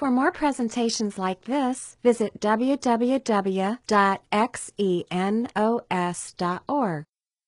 For more presentations like this, visit www.xenos.org.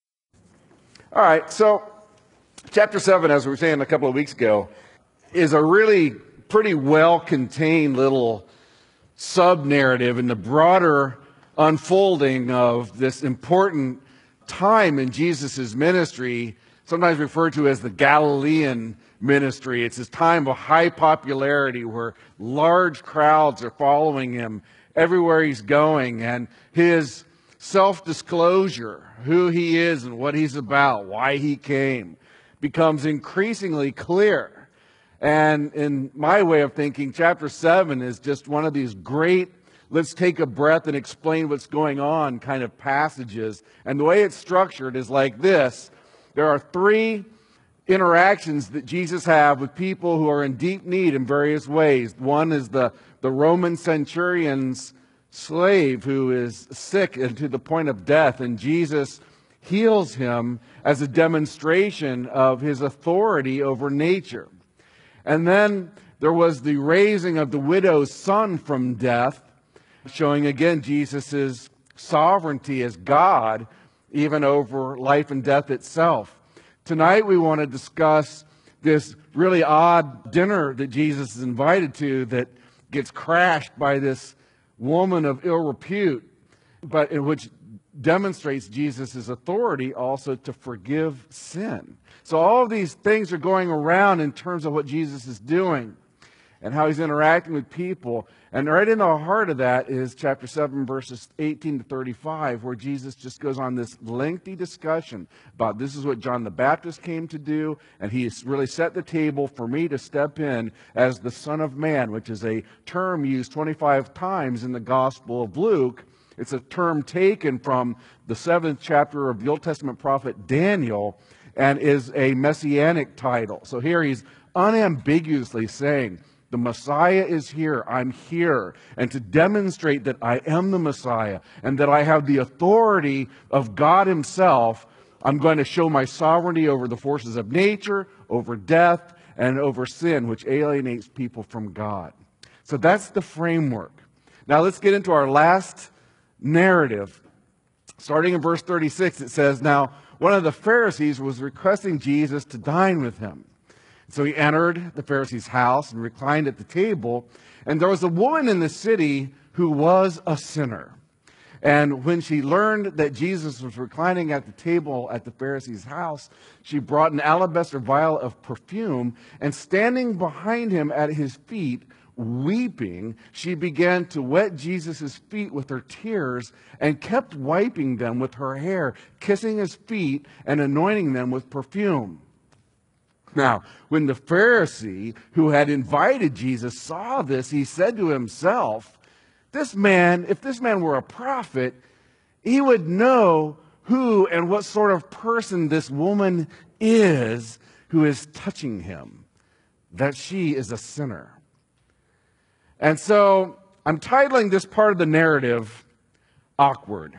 All right, so chapter 7, as we were saying a couple of weeks ago, is a really pretty well-contained little sub-narrative in the broader unfolding of this important time in Jesus' ministry, sometimes referred to as the Galilean ministry. It's this time of high popularity where large crowds are following him everywhere he's going, and his self-disclosure, who he is and what he's about, why he came, becomes increasingly clear. And in my way of thinking, chapter 7 is just one of these great, let's take a breath and explain what's going on kind of passages. And the way it's structured is like this. There are 3 interactions that Jesus has with people who are in deep need in various ways. One is the Roman centurion's slave who is sick and to the point of death, and Jesus heals him as a demonstration of his authority over nature. And then there was the raising of the widow's son from death, showing again Jesus' sovereignty as God, even over life and death itself. Tonight we want to discuss this really odd dinner that Jesus is invited to that gets crashed by this woman of ill repute, but in which demonstrates Jesus' authority also to forgive sin. So all of these things are going around in terms of what Jesus is doing and how he's interacting with people. And right in the heart of that is chapter 7, verses 18 to 35, where Jesus just goes on this lengthy discussion about this is what John the Baptist came to do, and he's really set the table for me to step in as the Son of Man, which is a term used 25 times in the Gospel of Luke. It's a term taken from the 7th chapter of the Old Testament prophet Daniel and is a messianic title. So here he's unambiguously saying, the Messiah is here. I'm here. And to demonstrate that I am the Messiah and that I have the authority of God himself, I'm going to show my sovereignty over the forces of nature, over death, and over sin, which alienates people from God. So that's the framework. Now let's get into our last narrative. Starting in verse 36, it says, now one of the Pharisees was requesting Jesus to dine with him. So he entered the Pharisee's house and reclined at the table. And there was a woman in the city who was a sinner. And when she learned that Jesus was reclining at the table at the Pharisee's house, she brought an alabaster vial of perfume, and standing behind him at his feet, weeping, she began to wet Jesus' feet with her tears and kept wiping them with her hair, kissing his feet and anointing them with perfume. Now, when the Pharisee who had invited Jesus saw this, he said to himself, if this man were a prophet, he would know who and what sort of person this woman is who is touching him, that she is a sinner. And so I'm titling this part of the narrative, Awkward.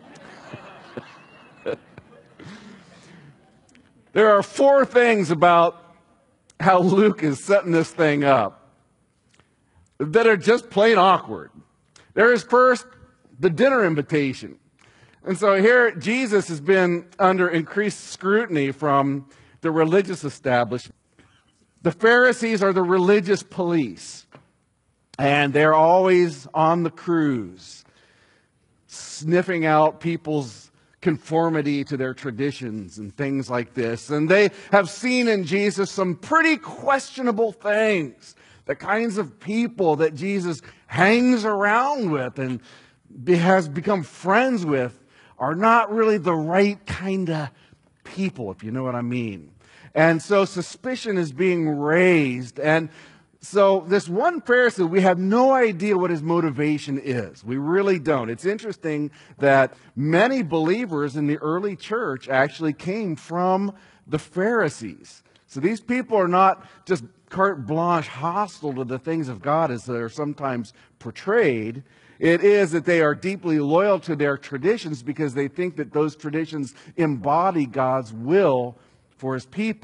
There are 4 things about how Luke is setting this thing up that are just plain awkward. There is first the dinner invitation. And so here Jesus has been under increased scrutiny from the religious establishment. The Pharisees are the religious police, and they're always on the cruise, sniffing out people's conformity to their traditions and things like this. And they have seen in Jesus some pretty questionable things. The kinds of people that Jesus hangs around with and has become friends with are not really the right kind of people, if you know what I mean. And so suspicion is being raised. And so this one Pharisee, we have no idea what his motivation is. We really don't. It's interesting that many believers in the early church actually came from the Pharisees. So these people are not just carte blanche hostile to the things of God as they're sometimes portrayed. It is that they are deeply loyal to their traditions because they think that those traditions embody God's will for his people.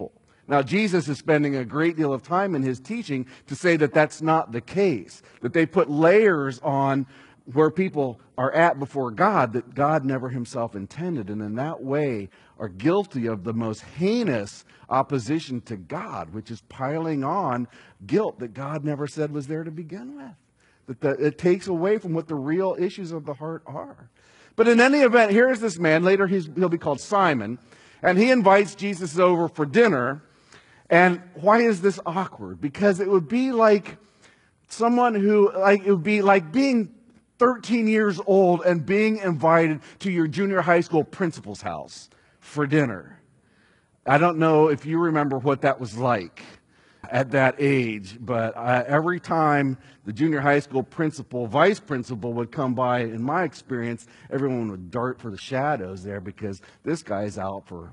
Now, Jesus is spending a great deal of time in his teaching to say that that's not the case, that they put layers on where people are at before God that God never himself intended, and in that way are guilty of the most heinous opposition to God, which is piling on guilt that God never said was there to begin with. That it takes away from what the real issues of the heart are. But in any event, here's this man, later he'll be called Simon, and he invites Jesus over for dinner. And why is this awkward? Because it would be like someone who, it would be like being 13 years old and being invited to your junior high school principal's house for dinner. I don't know if you remember what that was like at that age, but every time the junior high school principal, vice principal would come by, in my experience, everyone would dart for the shadows there because this guy's out for,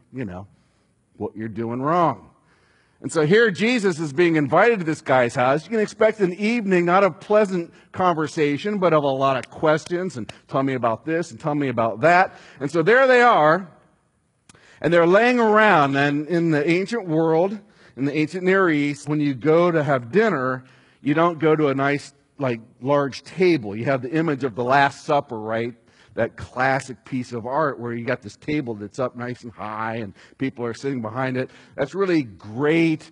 what you're doing wrong. And so here Jesus is being invited to this guy's house. You can expect an evening, not of pleasant conversation, but of a lot of questions and tell me about this and tell me about that. And so there they are, and they're laying around. And in the ancient world, in the ancient Near East, when you go to have dinner, you don't go to a nice, large table. You have the image of the Last Supper, right? That classic piece of art where you got this table that's up nice and high and people are sitting behind it. That's really great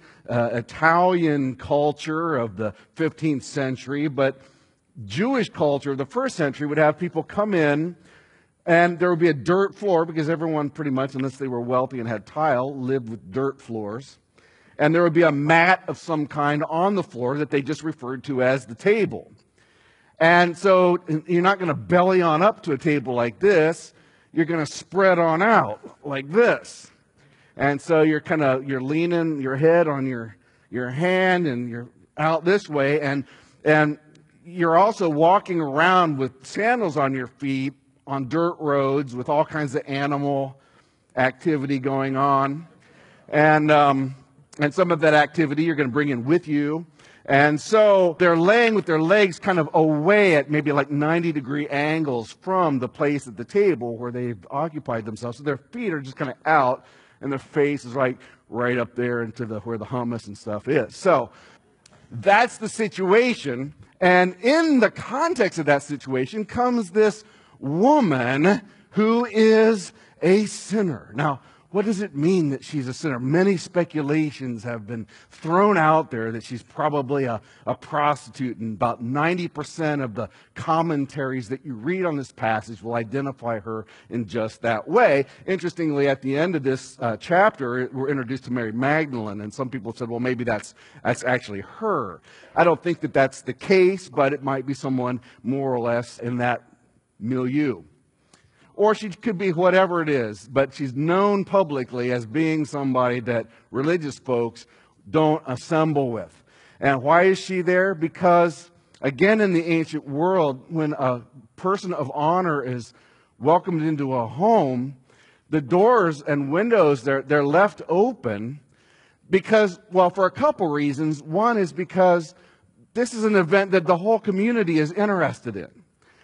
Italian culture of the 15th century, but Jewish culture of the first century would have people come in and there would be a dirt floor because everyone pretty much, unless they were wealthy and had tile, lived with dirt floors. And there would be a mat of some kind on the floor that they just referred to as the table. And so you're not going to belly on up to a table like this. You're going to spread on out like this. And so you're leaning your head on your hand and you're out this way. And you're also walking around with sandals on your feet on dirt roads with all kinds of animal activity going on. And some of that activity you're going to bring in with you. And so they're laying with their legs kind of away at maybe 90-degree angles from the place at the table where they've occupied themselves. So their feet are just kind of out and their face is right up there into where the hummus and stuff is. So that's the situation. And in the context of that situation comes this woman who is a sinner. Now, what does it mean that she's a sinner? Many speculations have been thrown out there that she's probably a prostitute, and about 90% of the commentaries that you read on this passage will identify her in just that way. Interestingly, at the end of this chapter, we're introduced to Mary Magdalene, and some people said, well, maybe that's actually her. I don't think that that's the case, but it might be someone more or less in that milieu. Or she could be whatever it is, but she's known publicly as being somebody that religious folks don't assemble with. And why is she there? Because, again, in the ancient world, when a person of honor is welcomed into a home, the doors and windows, they're left open because, well, for a couple reasons. One is because this is an event that the whole community is interested in.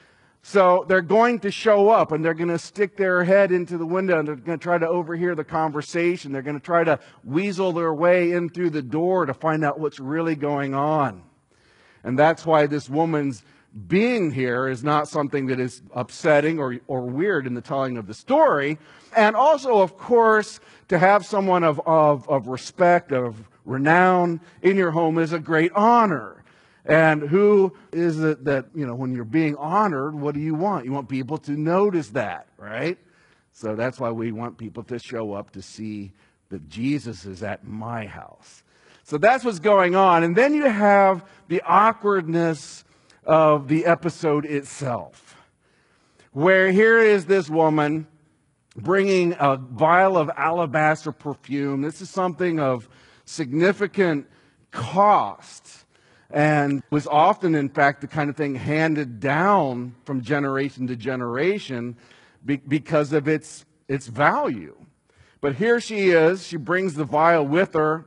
So they're going to show up and they're going to stick their head into the window and they're going to try to overhear the conversation. They're going to try to weasel their way in through the door to find out what's really going on. And that's why this woman's being here is not something that is upsetting or weird in the telling of the story. And also, of course, to have someone of respect, of renown in your home is a great honor. And who is it that, when you're being honored, what do you want? You want people to notice that, right? So that's why we want people to show up to see that Jesus is at my house. So that's what's going on. And then you have the awkwardness of the episode itself, where here is this woman bringing a vial of alabaster perfume. This is something of significant cost. And was often, in fact, the kind of thing handed down from generation to generation because of its value. But here she is. She brings the vial with her.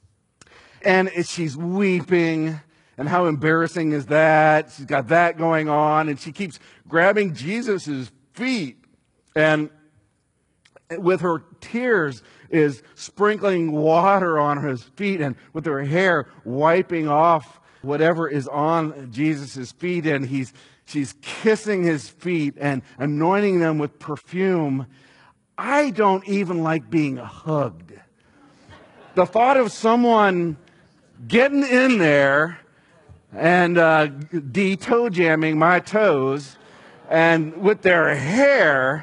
And she's weeping. And how embarrassing is that? She's got that going on. And she keeps grabbing Jesus' feet. And with her tears is sprinkling water on his feet and with her hair wiping off whatever is on Jesus' feet. And she's kissing his feet and anointing them with perfume. I don't even like being hugged. The thought of someone getting in there and toe jamming my toes and with their hair,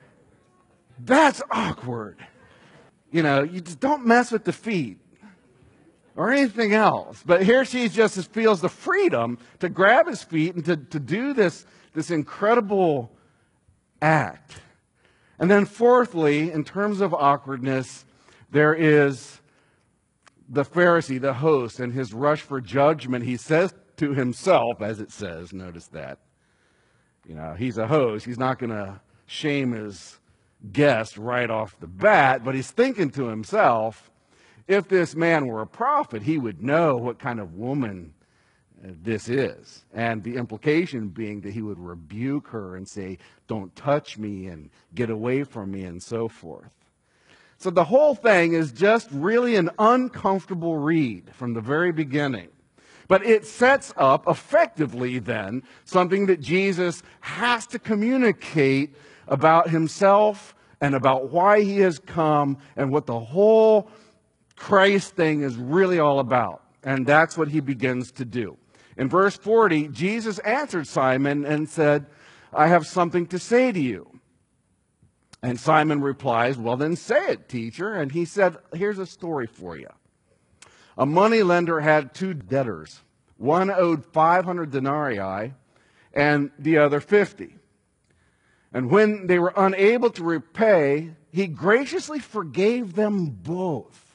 that's awkward. You know, you just don't mess with the feet or anything else. But here she just feels the freedom to grab his feet and to do this incredible act. And then fourthly, in terms of awkwardness, there is the Pharisee, the host, and his rush for judgment. He says to himself, as it says, notice that, you know, he's a host. He's not going to shame his guest right off the bat, but he's thinking to himself, if this man were a prophet, he would know what kind of woman this is. And the implication being that he would rebuke her and say, don't touch me and get away from me and so forth. So the whole thing is just really an uncomfortable read from the very beginning. But it sets up effectively then something that Jesus has to communicate about himself and about why he has come and what the whole Christ thing is really all about. And that's what he begins to do. In verse 40, Jesus answered Simon and said, I have something to say to you. And Simon replies, well, then say it, teacher. And he said, here's a story for you. A moneylender had two debtors. One owed 500 denarii and the other 50. And when they were unable to repay, he graciously forgave them both.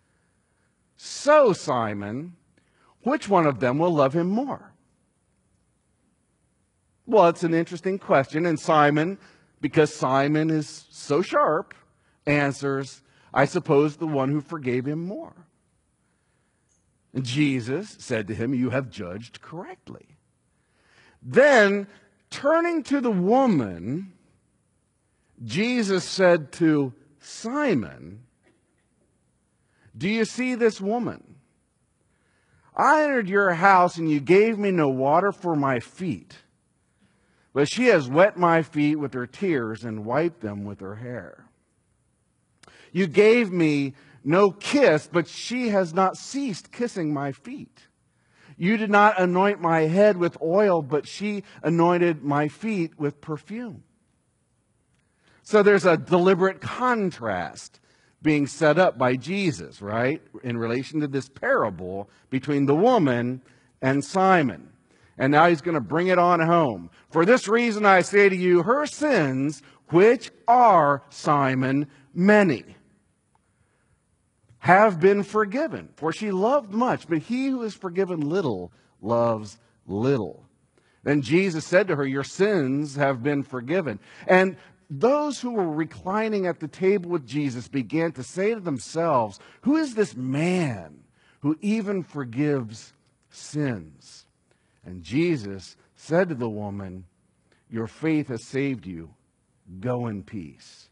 So, Simon, which one of them will love him more? Well, it's an interesting question. And Simon, because Simon is so sharp, answers, I suppose the one who forgave him more. And Jesus said to him, you have judged correctly. Then, turning to the woman, Jesus said to Simon, do you see this woman? I entered your house and you gave me no water for my feet, but she has wet my feet with her tears and wiped them with her hair. You gave me no kiss, but she has not ceased kissing my feet. You did not anoint my head with oil, but she anointed my feet with perfume. So there's a deliberate contrast being set up by Jesus, right, in relation to this parable between the woman and Simon. And now he's going to bring it on home. For this reason I say to you, her sins, which are, Simon, many, have been forgiven. For she loved much, but he who is forgiven little loves little. Then Jesus said to her, your sins have been forgiven. And those who were reclining at the table with Jesus began to say to themselves, who is this man who even forgives sins? And Jesus said to the woman, your faith has saved you. Go in peace.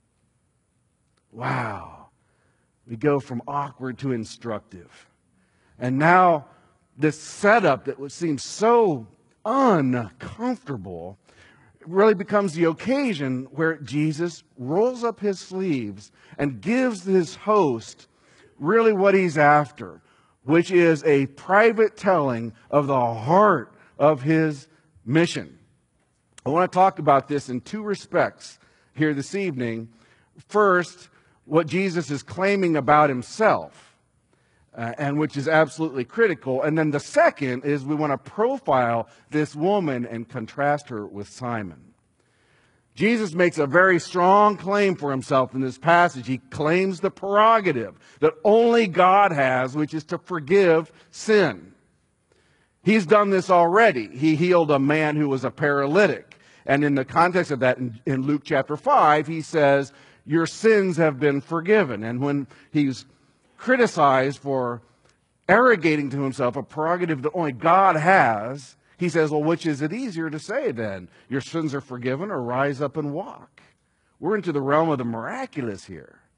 Wow. We go from awkward to instructive. And now this setup that seems so uncomfortable really becomes the occasion where Jesus rolls up his sleeves and gives his host really what he's after, which is a private telling of the heart of his mission. I want to talk about this in two respects here this evening. First, what Jesus is claiming about himself, and which is absolutely critical. And then the second is we want to profile this woman and contrast her with Simon. Jesus makes a very strong claim for himself in this passage. He claims the prerogative that only God has, which is to forgive sin. He's done this already. He healed a man who was a paralytic. And in the context of that, in Luke chapter 5, he says, your sins have been forgiven. And when he's criticized for arrogating to himself a prerogative that only God has, he says, well, which is it easier to say then? Your sins are forgiven, or rise up and walk? We're into the realm of the miraculous here.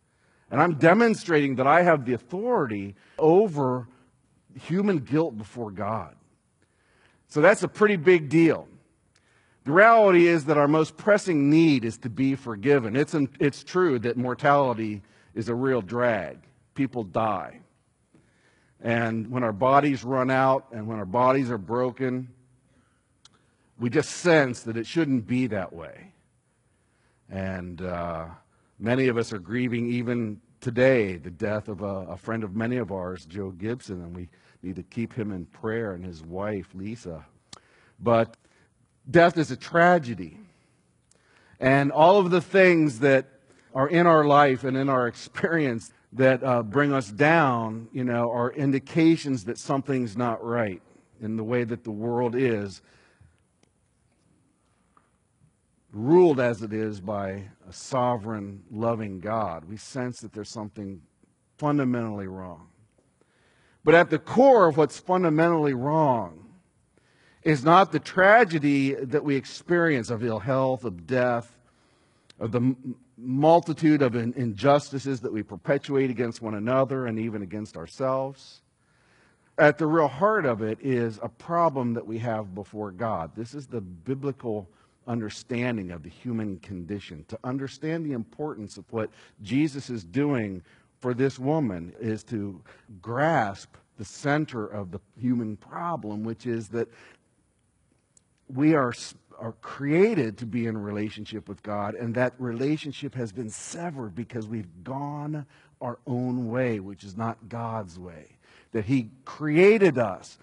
And I'm demonstrating that I have the authority over human guilt before God. So that's a pretty big deal. The reality is that our most pressing need is to be forgiven. It's true that mortality is a real drag. People die. And when our bodies run out and when our bodies are broken, we just sense that it shouldn't be that way. And many of us are grieving even today the death of a friend of many of ours, Joe Gibson, and we need to keep him in prayer, and his wife, Lisa. But death is a tragedy. And all of the things that are in our life and in our experience that bring us down, are indications that something's not right in the way that the world is, ruled as it is by a sovereign, loving God. We sense that there's something fundamentally wrong. But at the core of what's fundamentally wrong is not the tragedy that we experience of ill health, of death, of the multitude of injustices that we perpetuate against one another and even against ourselves. At the real heart of it is a problem that we have before God. This is the biblical understanding of the human condition. To understand the importance of what Jesus is doing for this woman is to grasp the center of the human problem, which is that we are created to be in a relationship with God, and that relationship has been severed because we've gone our own way, which is not God's way. That He created us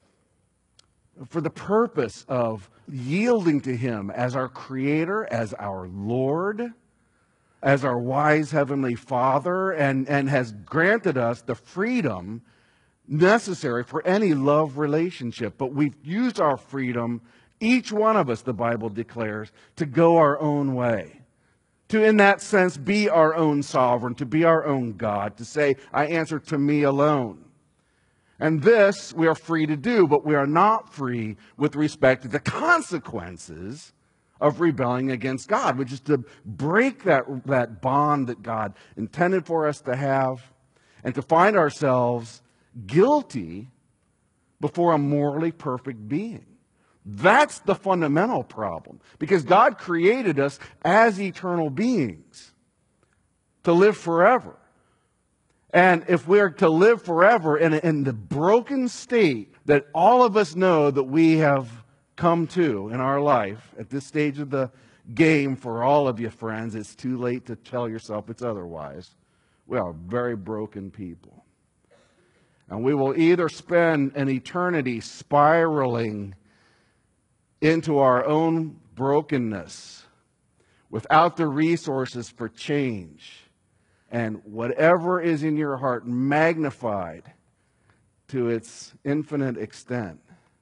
for the purpose of yielding to Him as our Creator, as our Lord, as our wise Heavenly Father, and has granted us the freedom necessary for any love relationship. But we've used our freedom, each one of us, the Bible declares, to go our own way. To, in that sense, be our own sovereign, to be our own God, to say, I answer to me alone. And this we are free to do, but we are not free with respect to the consequences of rebelling against God, which is to break that bond that God intended for us to have and to find ourselves guilty before a morally perfect being. That's the fundamental problem, because God created us as eternal beings to live forever. And if we're to live forever in the broken state that all of us know that we have come to in our life, at this stage of the game for all of you friends, it's too late to tell yourself it's otherwise. We are very broken people. And we will either spend an eternity spiraling into our own brokenness without the resources for change, and whatever is in your heart magnified to its infinite extent,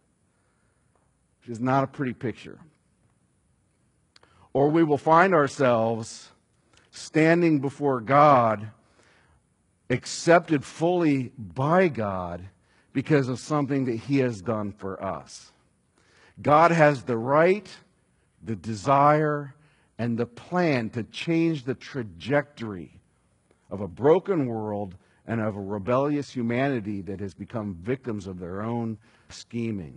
which is not a pretty picture. Or we will find ourselves standing before God, accepted fully by God because of something that He has done for us. God has the right, the desire, and the plan to change the trajectory of a broken world and of a rebellious humanity that has become victims of their own scheming.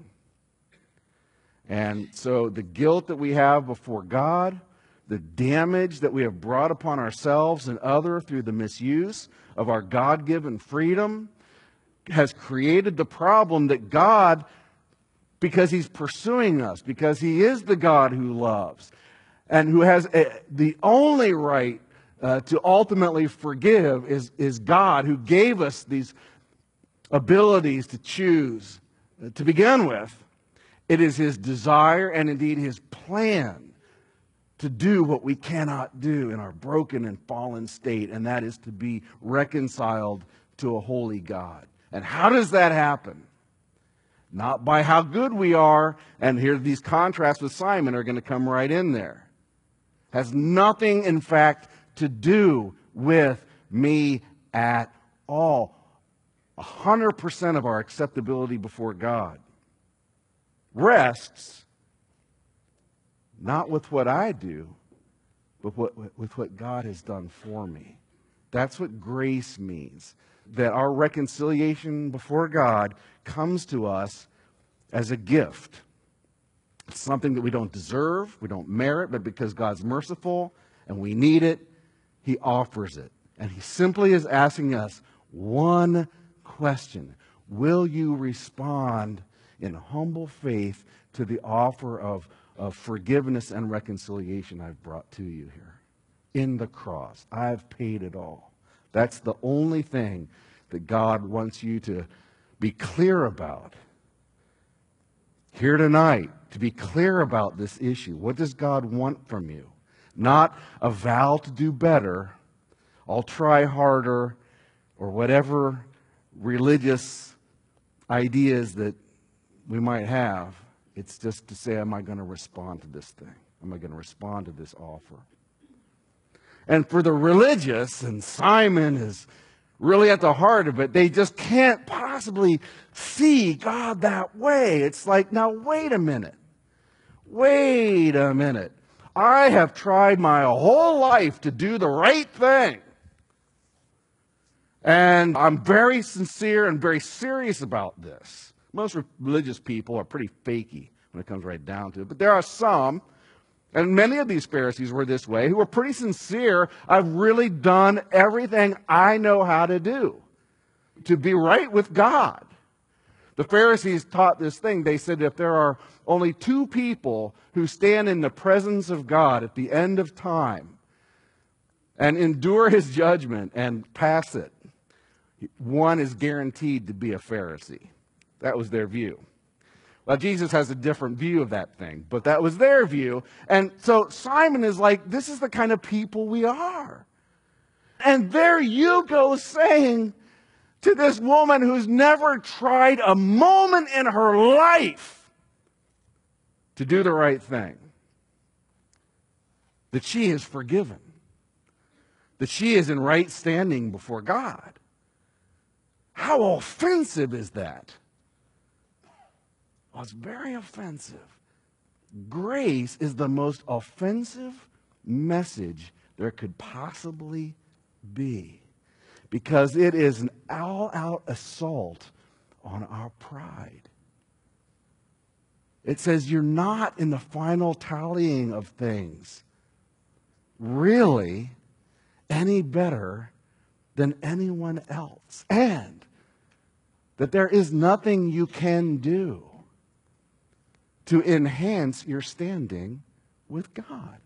And so the guilt that we have before God, the damage that we have brought upon ourselves and others through the misuse of our God-given freedom, has created the problem that God, because He's pursuing us, because He is the God who loves and who has the only right to ultimately forgive is God, who gave us these abilities to choose to begin with. It is His desire and indeed His plan to do what we cannot do in our broken and fallen state, and that is to be reconciled to a holy God. And how does that happen? Not by how good we are, and here these contrasts with Simon are going to come right in there. Has nothing, in fact, to do with me at all. 100% of our acceptability before God rests not with what I do, but with what God has done for me That's what grace means. That our reconciliation before God comes to us as a gift. It's something that we don't deserve, we don't merit, but because God's merciful and we need it, He offers it. And He simply is asking us one question. Will you respond in humble faith to the offer of forgiveness and reconciliation I've brought to you here? In the cross, I've paid it all. That's the only thing that God wants you to be clear about. Here tonight, to be clear about this issue. What does God want from you? Not a vow to do better, I'll try harder, or whatever religious ideas that we might have. It's just to say, am I going to respond to this thing? Am I going to respond to this offer? And for the religious, and Simon is really at the heart of it, they just can't possibly see God that way. It's like, now wait a minute. Wait a minute. I have tried my whole life to do the right thing. And I'm very sincere and very serious about this. Most religious people are pretty fakey when it comes right down to it. But there are some, and many of these Pharisees were this way, who were pretty sincere. I've really done everything I know how to do to be right with God. The Pharisees taught this thing. They said if there are only two people who stand in the presence of God at the end of time and endure His judgment and pass it, one is guaranteed to be a Pharisee. That was their view. Well, Jesus has a different view of that thing, but that was their view. And so Simon is like, this is the kind of people we are. And there you go saying to this woman who's never tried a moment in her life to do the right thing, that she is forgiven, that she is in right standing before God. How offensive is that? Well, it's very offensive. Grace is the most offensive message there could possibly be, because it is an all-out assault on our pride. It says you're not in the final tallying of things really any better than anyone else, and that there is nothing you can do to enhance your standing with God.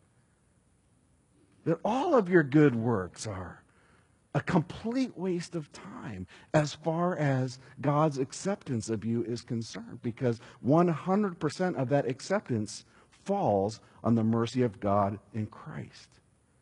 That all of your good works are a complete waste of time as far as God's acceptance of you is concerned, because 100% of that acceptance falls on the mercy of God in Christ.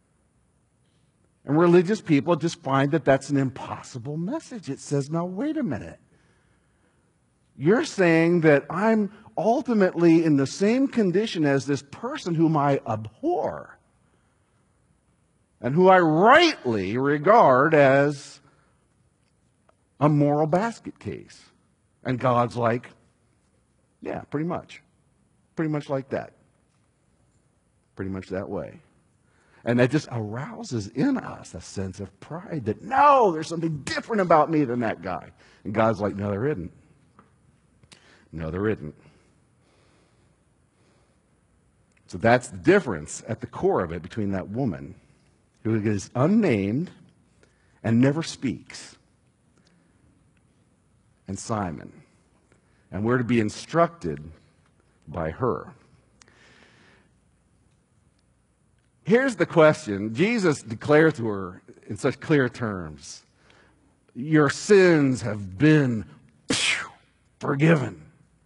And religious people just find that that's an impossible message. It says, now wait a minute. You're saying that I'm ultimately in the same condition as this person whom I abhor and who I rightly regard as a moral basket case. And God's like, yeah, pretty much. Pretty much like that. Pretty much that way. And that just arouses in us a sense of pride that, no, there's something different about me than that guy. And God's like, no, there isn't. No, there isn't. So that's the difference at the core of it between that woman who is unnamed and never speaks and Simon. And we're to be instructed by her. Here's the question. Jesus declared to her in such clear terms, your sins have been forgiven.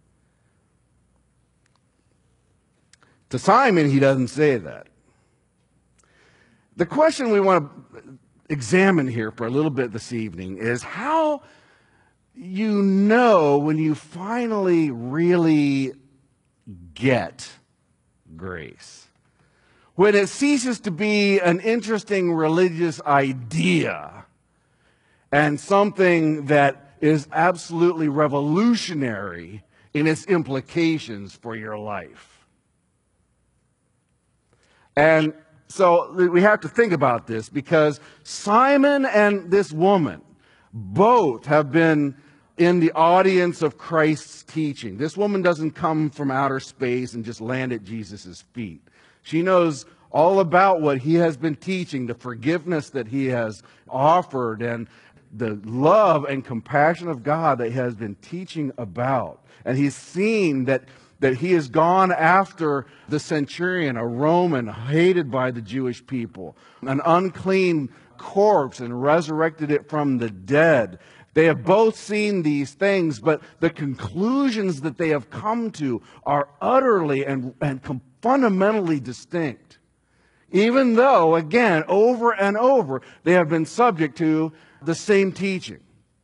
To Simon, he doesn't say that. The question we want to examine here for a little bit this evening is how you know when you finally really get grace. When it ceases to be an interesting religious idea and something that is absolutely revolutionary in its implications for your life. And So we have to think about this, because Simon and this woman both have been in the audience of Christ's teaching. This woman doesn't come from outer space and just land at Jesus' feet. She knows all about what he has been teaching, the forgiveness that he has offered, and the love and compassion of God that he has been teaching about. And he's seen that he has gone after the centurion, a Roman hated by the Jewish people, an unclean corpse, and resurrected it from the dead. They have both seen these things, but the conclusions that they have come to are utterly and fundamentally distinct. Even though, again, over and over, they have been subject to the same teaching.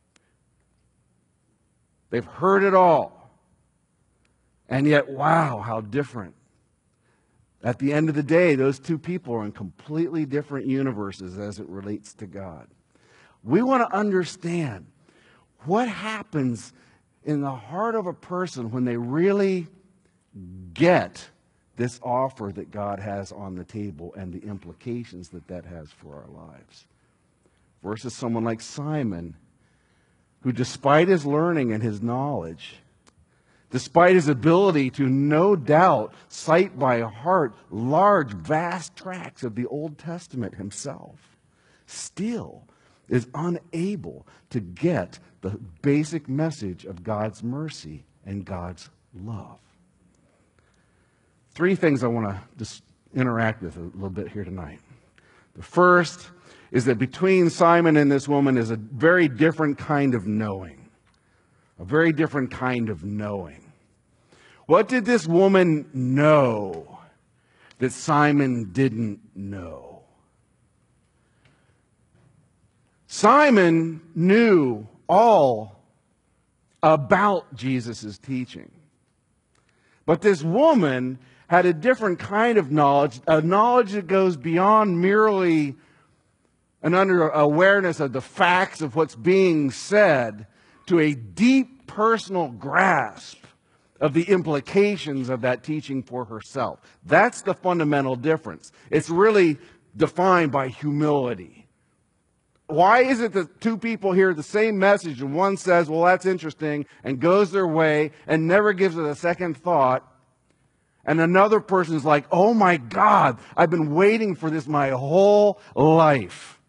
They've heard it all. And yet, wow, how different. At the end of the day, those two people are in completely different universes as it relates to God. We want to understand what happens in the heart of a person when they really get this offer that God has on the table and the implications that that has for our lives. Versus someone like Simon, who despite his learning and his knowledge, despite his ability to no doubt cite by heart large, vast tracts of the Old Testament himself, still is unable to get the basic message of God's mercy and God's love. Three things I want to just interact with a little bit here tonight. The first is that between Simon and this woman is a very different kind of knowing. A very different kind of knowing. What did this woman know that Simon didn't know? Simon knew all about Jesus' teaching. But this woman had a different kind of knowledge, a knowledge that goes beyond merely an awareness of the facts of what's being said, to a deep personal grasp of the implications of that teaching for herself. That's the fundamental difference. It's really defined by humility. Why is it that two people hear the same message and one says, well, that's interesting, and goes their way and never gives it a second thought, and another person's like, oh my God, I've been waiting for this my whole life.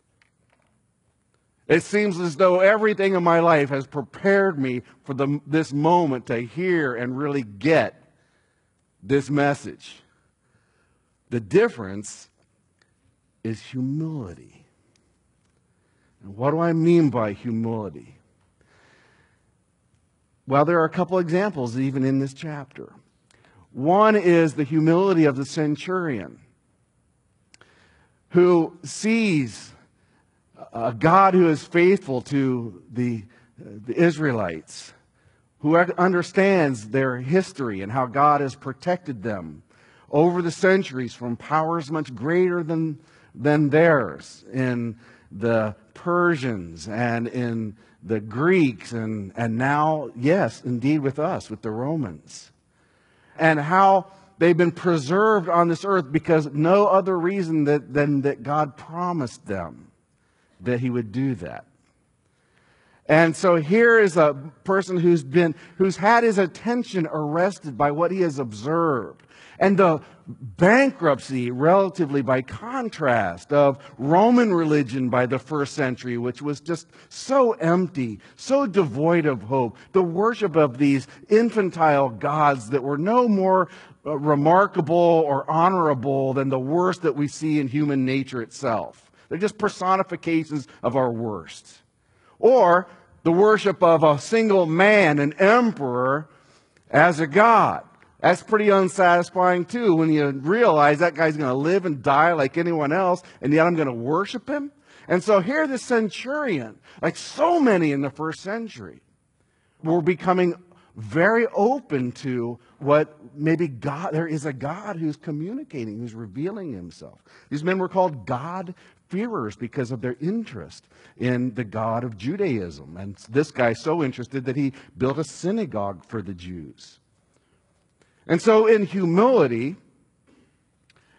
It seems as though everything in my life has prepared me for this moment to hear and really get this message. The difference is humility. And what do I mean by humility? Well, there are a couple examples even in this chapter. One is the humility of the centurion, who sees a God who is faithful to the Israelites, who understands their history and how God has protected them over the centuries from powers much greater than theirs, in the Persians and in the Greeks, and now, yes, indeed with us, with the Romans. And how they've been preserved on this earth because no other reason than that God promised them that he would do that. And so here is a person who's had his attention arrested by what he has observed. And the bankruptcy, relatively by contrast, of Roman religion by the first century, which was just so empty, so devoid of hope. The worship of these infantile gods that were no more remarkable or honorable than the worst that we see in human nature itself. They're just personifications of our worst. Or the worship of a single man, an emperor, as a god. That's pretty unsatisfying too, when you realize that guy's going to live and die like anyone else, and yet I'm going to worship him. And so here the centurion, like so many in the first century, were becoming very open to what maybe God, there is a God who's communicating, who's revealing himself. These men were called God-fearers because of their interest in the God of Judaism. And this guy's so interested that he built a synagogue for the Jews. And so in humility,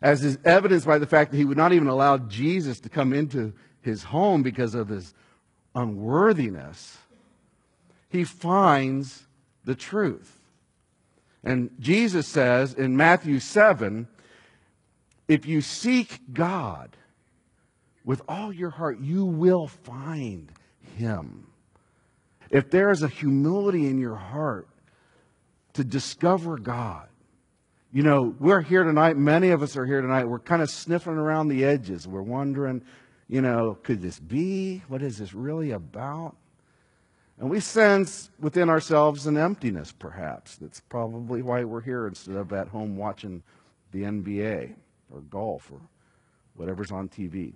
as is evidenced by the fact that he would not even allow Jesus to come into his home because of his unworthiness, he finds the truth. And Jesus says in Matthew 7, if you seek God with all your heart, you will find him. If there is a humility in your heart to discover God. You know, we're here tonight, many of us are here tonight, we're kind of sniffing around the edges. We're wondering, you know, could this be? What is this really about? And we sense within ourselves an emptiness, perhaps. That's probably why we're here instead of at home watching the NBA or golf or whatever's on TV.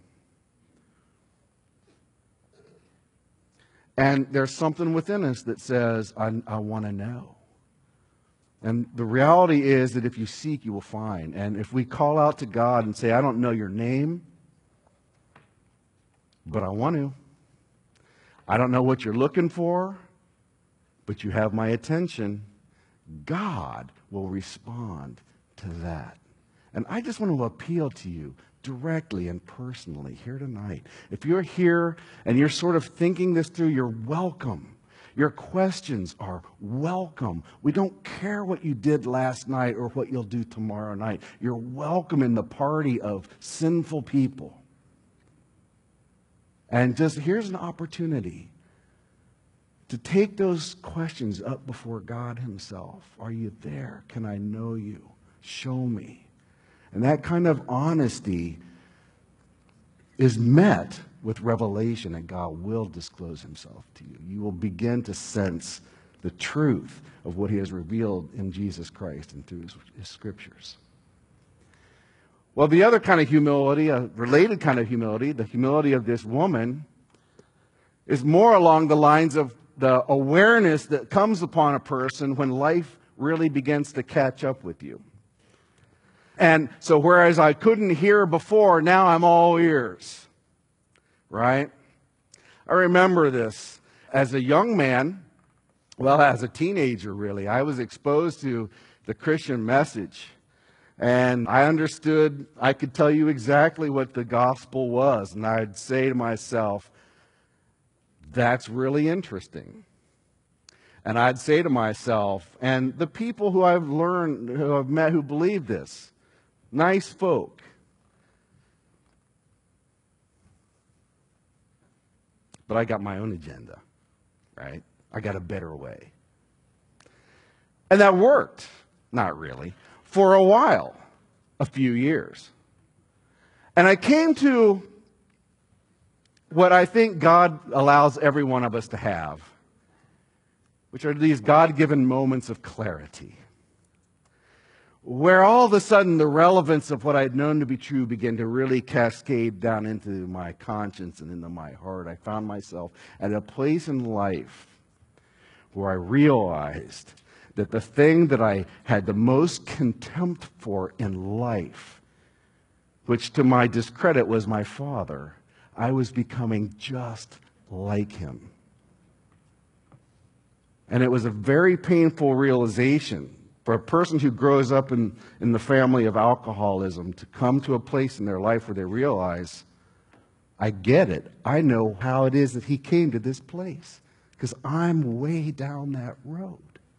And there's something within us that says, I want to know. And the reality is that if you seek, you will find. And if we call out to God and say, I don't know your name, but I want to. I don't know what you're looking for, but you have my attention. God will respond to that. And I just want to appeal to you directly and personally here tonight. If you're here and you're sort of thinking this through, you're welcome. Your questions are welcome. We don't care what you did last night or what you'll do tomorrow night. You're welcome in the party of sinful people. And just here's an opportunity to take those questions up before God himself. Are you there? Can I know you? Show me. And that kind of honesty is met with revelation, and God will disclose himself to you. You will begin to sense the truth of what he has revealed in Jesus Christ and through his scriptures. Well, the other kind of humility, a related kind of humility, the humility of this woman, is more along the lines of the awareness that comes upon a person when life really begins to catch up with you. And so whereas I couldn't hear before, now I'm all ears. Right? I remember this. As a young man, well, as a teenager really, I was exposed to the Christian message. And I understood, I could tell you exactly what the gospel was. And I'd say to myself, that's really interesting. And I'd say to myself, and the people who I've learned, who I've met who believe this, nice folk. But I got my own agenda, right? I got a better way. And that worked. Not really. For a while. A few years. And I came to what I think God allows every one of us to have, which are these God-given moments of clarity, where all of a sudden the relevance of what I'd known to be true began to really cascade down into my conscience and into my heart. I found myself at a place in life where I realized that the thing that I had the most contempt for in life, which to my discredit was my father, I was becoming just like him. And it was a very painful realization for a person who grows up in the family of alcoholism to come to a place in their life where they realize, I get it. I know how it is that he came to this place because I'm way down that road.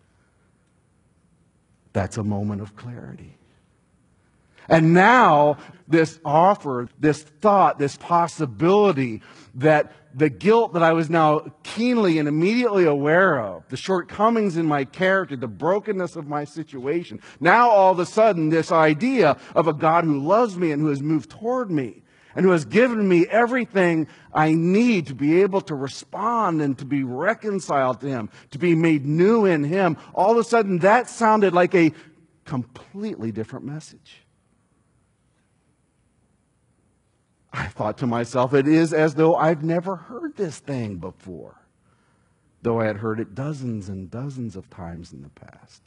That's a moment of clarity. And now this offer, this thought, this possibility that the guilt that I was now keenly and immediately aware of, the shortcomings in my character, the brokenness of my situation, now all of a sudden this idea of a God who loves me and who has moved toward me and who has given me everything I need to be able to respond and to be reconciled to him, to be made new in him, all of a sudden that sounded like a completely different message. I thought to myself, it is as though I've never heard this thing before, though I had heard it dozens and dozens of times in the past.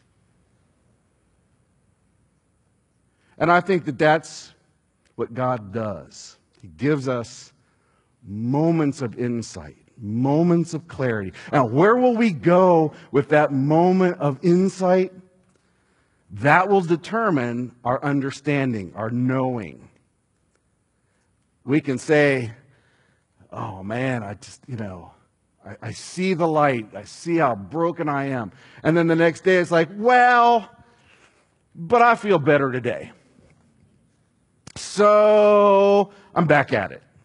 And I think that that's what God does. He gives us moments of insight, moments of clarity. Now, where will we go with that moment of insight? That will determine our understanding, our knowing. We can say, oh man, I see the light. I see how broken I am. And then the next day it's like, well, but I feel better today. So I'm back at it.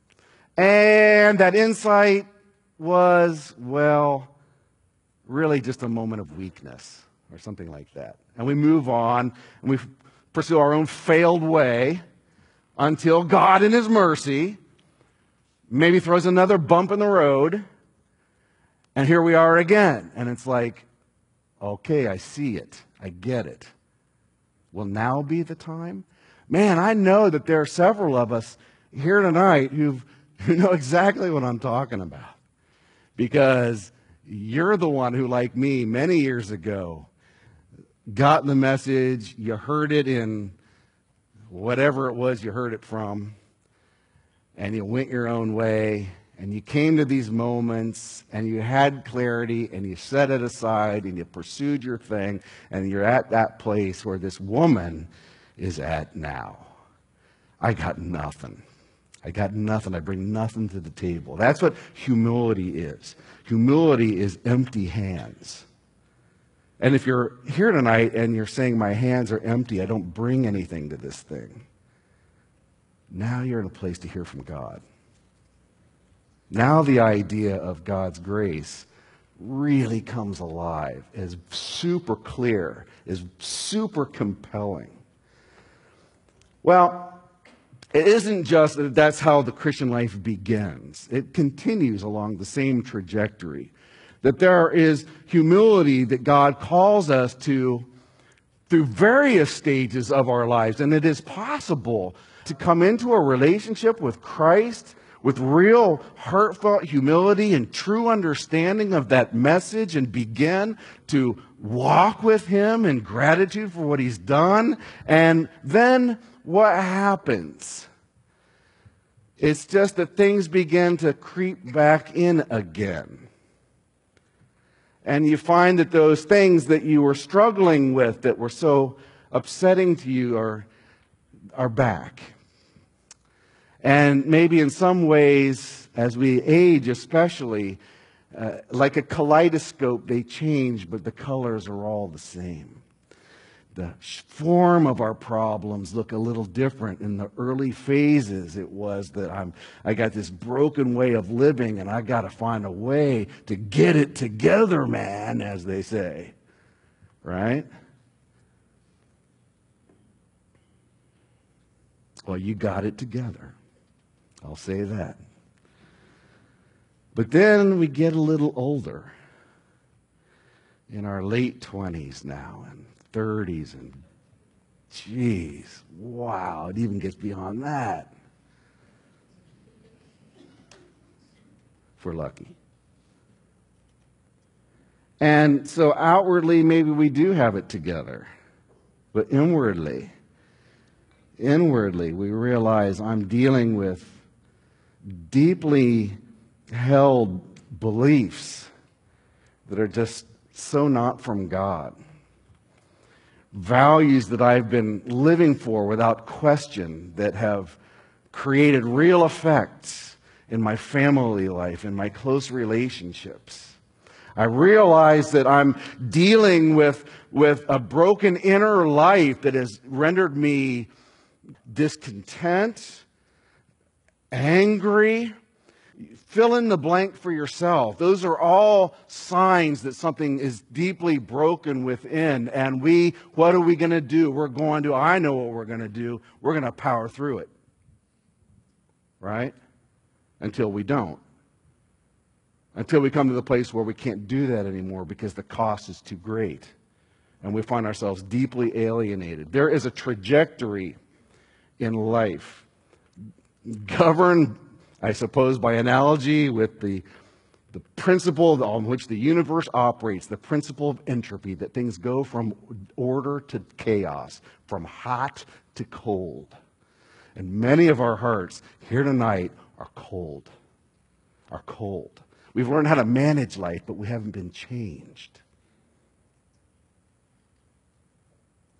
And that insight was, well, really just a moment of weakness or something like that. And we move on and we pursue our own failed way until God in His mercy maybe throws another bump in the road. And here we are again. And it's like, okay, I see it. I get it. Will now be the time? Man, I know that there are several of us here tonight who know exactly what I'm talking about. Because you're the one who, like me, many years ago, got the message, you heard it in whatever it was you heard it from, and you went your own way, and you came to these moments, and you had clarity, and you set it aside, and you pursued your thing, and you're at that place where this woman is at now. I got nothing. I got nothing. I bring nothing to the table. That's what humility is. Humility is empty hands. And if you're here tonight and you're saying, my hands are empty, I don't bring anything to this thing, now you're in a place to hear from God. Now the idea of God's grace really comes alive, is super clear, is super compelling. Well, it isn't just that that's how the Christian life begins. It continues along the same trajectory. That there is humility that God calls us to through various stages of our lives. And it is possible to come into a relationship with Christ with real heartfelt humility and true understanding of that message and begin to walk with Him in gratitude for what He's done. And then what happens? It's just that things begin to creep back in again. And you find that those things that you were struggling with that were so upsetting to you are back. And maybe in some ways, as we age especially, like a kaleidoscope, they change, but the colors are all the same. The form of our problems look a little different. In the early phases, it was that I got this broken way of living, and I got to find a way to get it together, man, as they say. Right? Well, you got it together. I'll say that. But then we get a little older, in our late 20s now, and 30s, and geez, wow, it even gets beyond that. If we're lucky. And so outwardly, maybe we do have it together. But inwardly, we realize I'm dealing with deeply held beliefs that are just so not from God. Values that I've been living for without question that have created real effects in my family life, in my close relationships. I realize that I'm dealing with a broken inner life that has rendered me discontent, angry. Fill in the blank for yourself. Those are all signs that something is deeply broken within. And what are we going to do? I know what we're going to do. We're going to power through it. Right? Until we don't. Until we come to the place where we can't do that anymore because the cost is too great. And we find ourselves deeply alienated. There is a trajectory in life governed, I suppose, by analogy with the principle on which the universe operates, the principle of entropy, that things go from order to chaos, from hot to cold. And many of our hearts here tonight are cold. We've learned how to manage life, but we haven't been changed.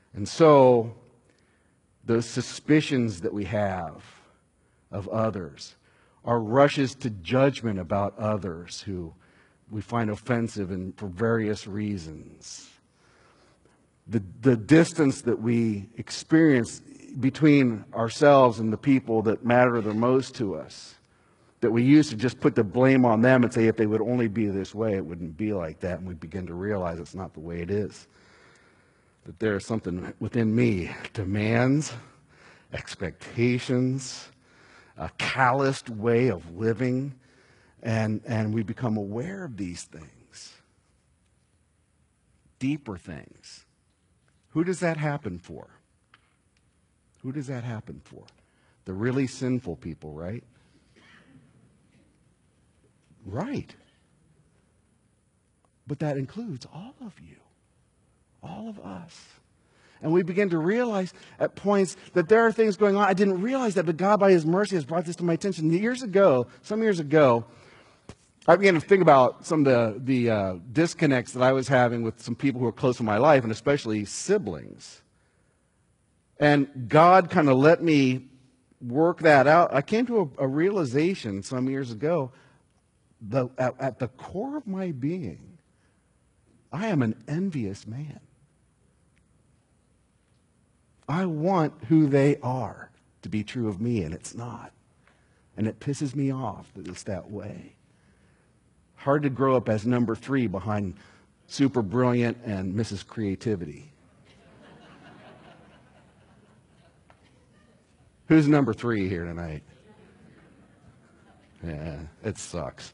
And so, those suspicions that we have of others, our rushes to judgment about others who we find offensive and for various reasons, the distance that we experience between ourselves and the people that matter the most to us, that we used to just put the blame on them and say, if they would only be this way, it wouldn't be like that. And we begin to realize it's not the way it is. That there is something within me, demands, expectations, a calloused way of living, and we become aware of these things. Deeper things. Who does that happen for? Who does that happen for? The really sinful people, right? Right. But that includes all of you, all of us. And we begin to realize at points that there are things going on. I didn't realize that, but God, by His mercy, has brought this to my attention. Some years ago, I began to think about some of the disconnects that I was having with some people who were close in my life, and especially siblings. And God kind of let me work that out. I came to a realization some years ago that at the core of my being, I am an envious man. I want who they are to be true of me, and it's not. And it pisses me off that it's that way. Hard to grow up as number 3 behind Super Brilliant and Mrs. Creativity. Who's number 3 here tonight? Yeah, it sucks.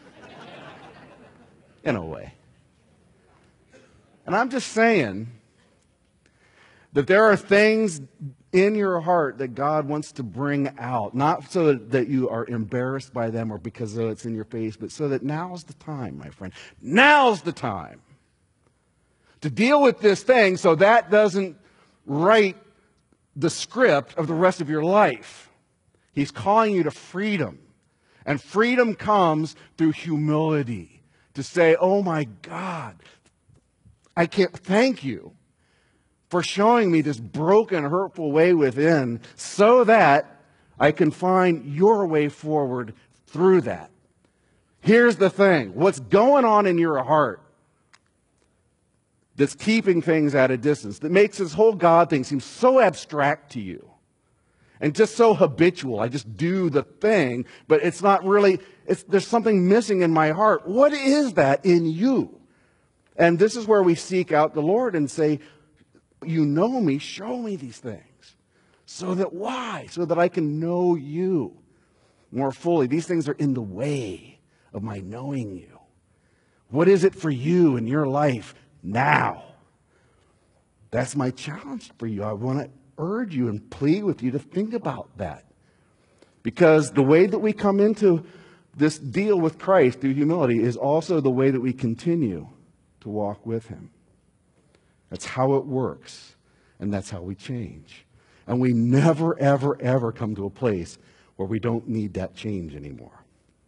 In a way. And I'm just saying that there are things in your heart that God wants to bring out, not so that you are embarrassed by them or because it's in your face, but so that now's the time, my friend. Now's the time to deal with this thing so that doesn't write the script of the rest of your life. He's calling you to freedom. And freedom comes through humility. To say, oh my God, I can't thank you for showing me this broken, hurtful way within so that I can find your way forward through that. Here's the thing. What's going on in your heart that's keeping things at a distance, that makes this whole God thing seem so abstract to you and just so habitual. I just do the thing, but it's not really, there's something missing in my heart. What is that in you? And this is where we seek out the Lord and say, you know me, show me these things. So that why? So that I can know you more fully. These things are in the way of my knowing you. What is it for you in your life now? That's my challenge for you. I want to urge you and plead with you to think about that. Because the way that we come into this deal with Christ through humility is also the way that we continue to walk with Him. That's how it works. And that's how we change. And we never, ever, ever come to a place where we don't need that change anymore.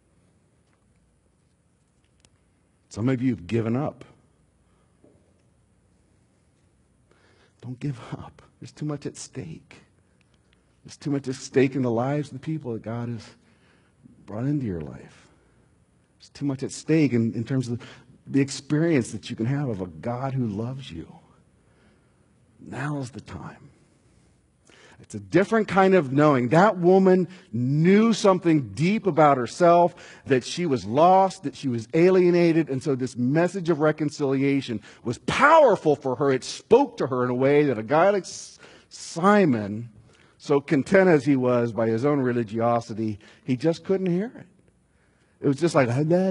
Some of you have given up. Don't give up. There's too much at stake. There's too much at stake in the lives of the people that God has brought into your life. There's too much at stake in terms of the experience that you can have of a God who loves you. Now's the time. It's a different kind of knowing. That woman knew something deep about herself, that she was lost, that she was alienated, and so this message of reconciliation was powerful for her. It spoke to her in a way that a guy like Simon, so content as he was by his own religiosity, he just couldn't hear it. It was just like,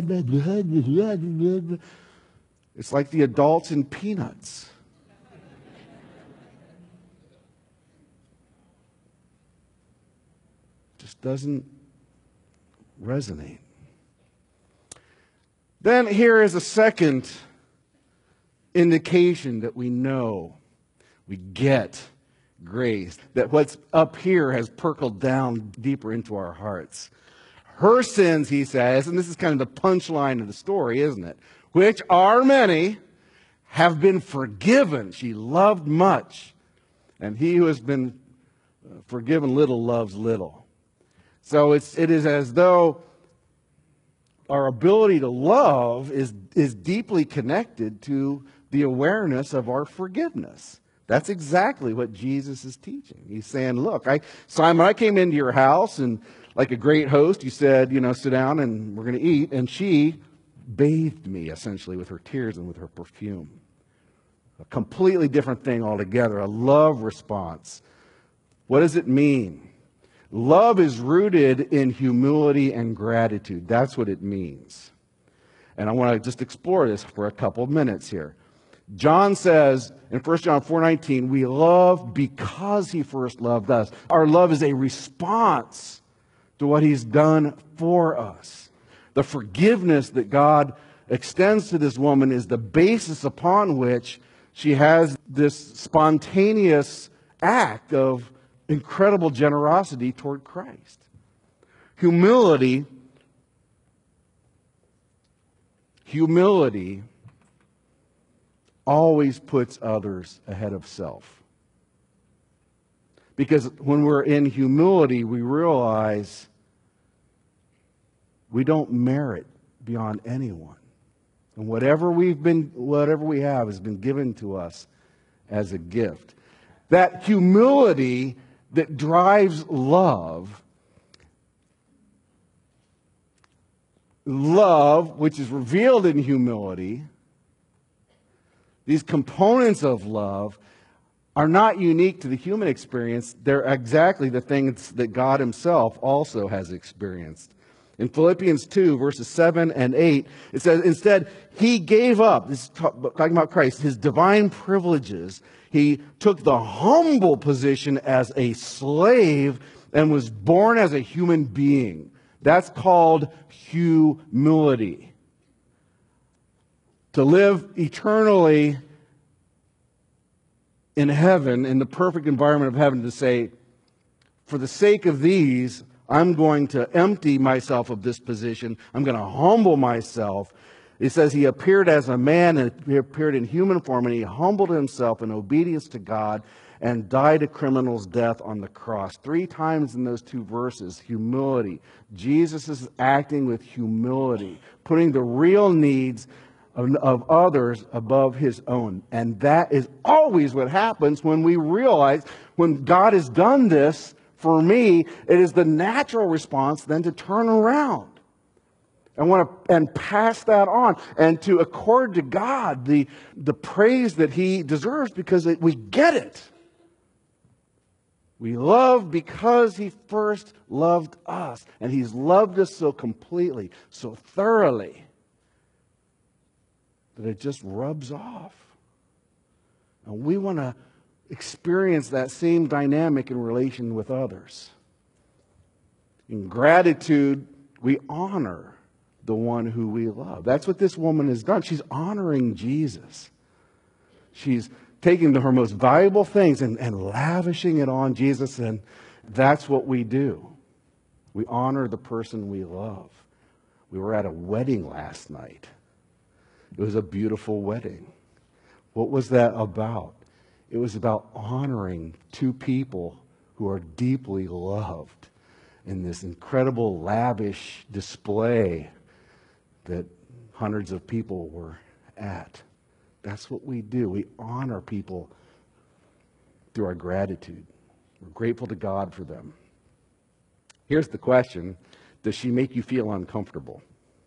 it's like the adults in Peanuts. Just doesn't resonate. Then here is a second indication that we know, we get grace, that what's up here has percoled down deeper into our hearts. Her sins, he says, and this is kind of the punchline of the story, isn't it? Which are many, have been forgiven. She loved much. And he who has been forgiven little loves little. So it is as though our ability to love is deeply connected to the awareness of our forgiveness. That's exactly what Jesus is teaching. He's saying, look, Simon, I came into your house, and like a great host, you said, sit down and we're going to eat. And she bathed me, essentially, with her tears and with her perfume. A completely different thing altogether, a love response. What does it mean? Love is rooted in humility and gratitude. That's what it means. And I want to just explore this for a couple of minutes here. John says in 1 John 4:19, we love because he first loved us. Our love is a response to what he's done for us. The forgiveness that God extends to this woman is the basis upon which she has this spontaneous act of incredible generosity toward Christ. Humility always puts others ahead of self. Because when we're in humility, we realize we don't merit beyond anyone. And whatever we have has been given to us as a gift. That humility that drives love, which is revealed in humility, these components of love are not unique to the human experience. They're exactly the things that God himself also has experienced. In Philippians 2, verses 7 and 8, it says, instead, he gave up, this is talking about Christ, his divine privileges. He took the humble position as a slave and was born as a human being. That's called humility. To live eternally in heaven, in the perfect environment of heaven, to say, for the sake of these, I'm going to empty myself of this position. I'm going to humble myself. It says he appeared as a man, and he appeared in human form, and he humbled himself in obedience to God and died a criminal's death on the cross. 3 times in those 2 verses, humility. Jesus is acting with humility, putting the real needs of others above his own. And that is always what happens when we realize, when God has done this for me, it is the natural response then to turn around and pass that on and to accord to God the praise that he deserves, because we get it. We love because he first loved us, and he's loved us so completely, so thoroughly, that it just rubs off. And we want to experience that same dynamic in relation with others. In gratitude, we honor the one who we love. That's what this woman has done. She's honoring Jesus. She's taking her most valuable things and lavishing it on Jesus, and that's what we do. We honor the person we love. We were at a wedding last night. It was a beautiful wedding. What was that about? It was about honoring 2 people who are deeply loved in this incredible, lavish display that hundreds of people were at. That's what we do. We honor people through our gratitude. We're grateful to God for them. Here's the question: does she make you feel uncomfortable?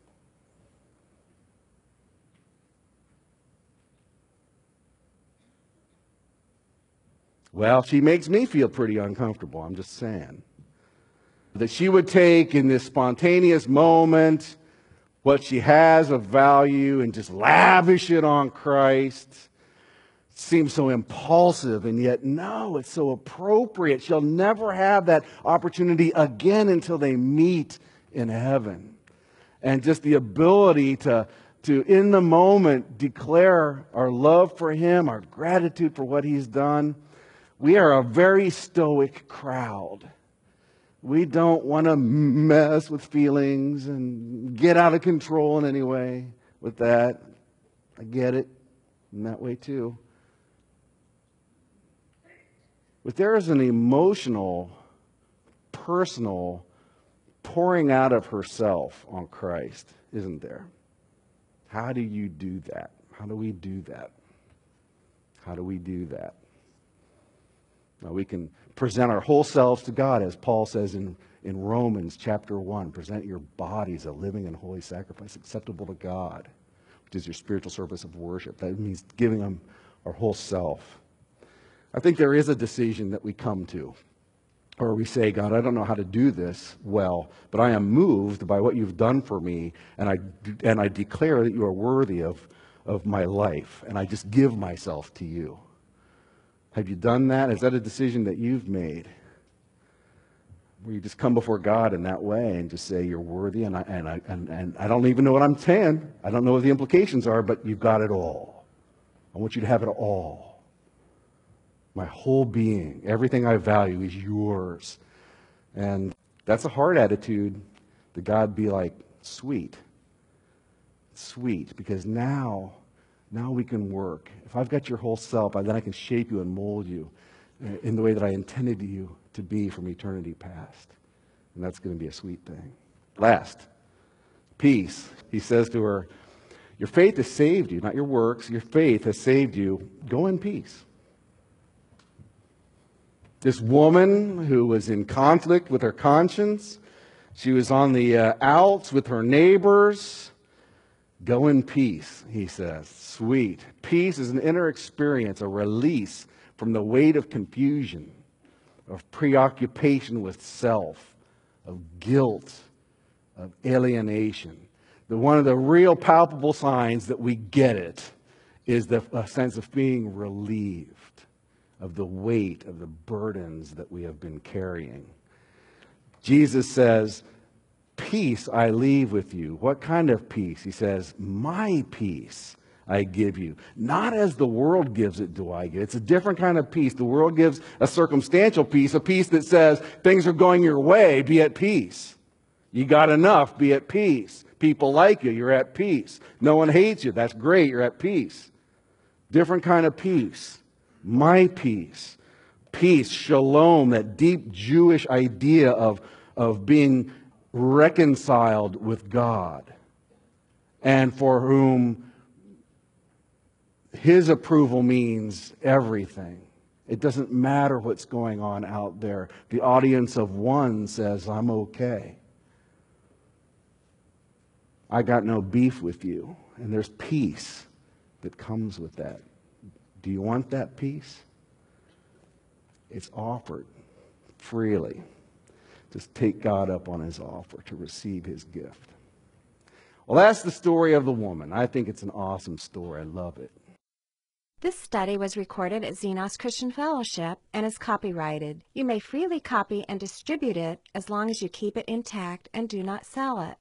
Well, she makes me feel pretty uncomfortable, I'm just saying. That she would take in this spontaneous moment what she has of value and just lavish it on Christ. It seems so impulsive, and yet, no, it's so appropriate. She'll never have that opportunity again until they meet in heaven. And just the ability to in the moment, declare our love for him, our gratitude for what he's done. We are a very stoic crowd. We don't want to mess with feelings and get out of control in any way with that. I get it in that way too. But there is an emotional, personal pouring out of herself on Christ, isn't there? How do you do that? How do we do that? How do we do that? Now, we can present our whole selves to God, as Paul says in Romans chapter 1. Present your bodies a living and holy sacrifice acceptable to God, which is your spiritual service of worship. That means giving Him our whole self. I think there is a decision that we come to, or we say, God, I don't know how to do this well, but I am moved by what you've done for me, and I declare that you are worthy of my life, and I just give myself to you. Have you done that? Is that a decision that you've made? Where you just come before God in that way and just say you're worthy, and I don't even know what I'm saying. I don't know what the implications are, but you've got it all. I want you to have it all. My whole being, everything I value is yours. And that's a hard attitude that God be like, sweet. Sweet, because now we can work. If I've got your whole self, then I can shape you and mold you in the way that I intended you to be from eternity past. And that's going to be a sweet thing. Last, peace. He says to her, your faith has saved you, not your works. Your faith has saved you. Go in peace. This woman who was in conflict with her conscience, she was on the outs with her neighbors. Go in peace, he says. Sweet. Peace is an inner experience, a release from the weight of confusion, of preoccupation with self, of guilt, of alienation. One of the real palpable signs that we get it is a sense of being relieved of the weight of the burdens that we have been carrying. Jesus says, peace I leave with you. What kind of peace? He says, my peace I give you. Not as the world gives it do I give. It's a different kind of peace. The world gives a circumstantial peace, a peace that says things are going your way, be at peace. You got enough, be at peace. People like you, you're at peace. No one hates you, that's great, you're at peace. Different kind of peace. My peace. Peace, shalom, that deep Jewish idea of being reconciled with God, and for whom His approval means everything. It doesn't matter what's going on out there. The audience of one says, I'm okay. I got no beef with you. And there's peace that comes with that. Do you want that peace? It's offered freely. Just take God up on His offer to receive His gift. Well, that's the story of the woman. I think it's an awesome story. I love it. This study was recorded at Xenos Christian Fellowship and is copyrighted. You may freely copy and distribute it as long as you keep it intact and do not sell it.